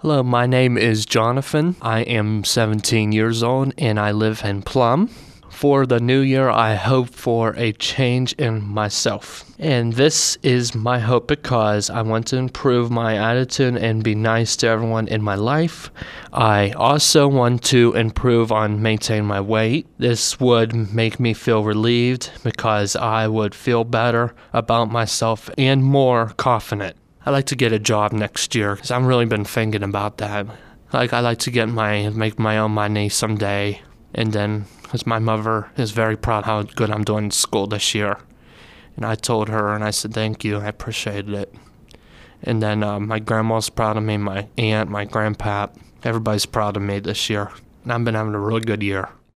Hello, my name is Jonathan. I am 17 years old and I live in Plum. For the new year, I hope for a change in myself. And this is my hope because I want to improve my attitude and be nice to everyone in my life. I also want to improve on maintaining my weight. This would make me feel relieved because I would feel better about myself and more confident. I'd like to get a job next year because I've really been thinking about that. I'd like to make my own money someday. And then, because my mother is very proud how good I'm doing in school this year. And I told her and I said thank you, I appreciated it. And then my grandma's proud of me, my aunt, my grandpa, everybody's proud of me this year. And I've been having a really good year.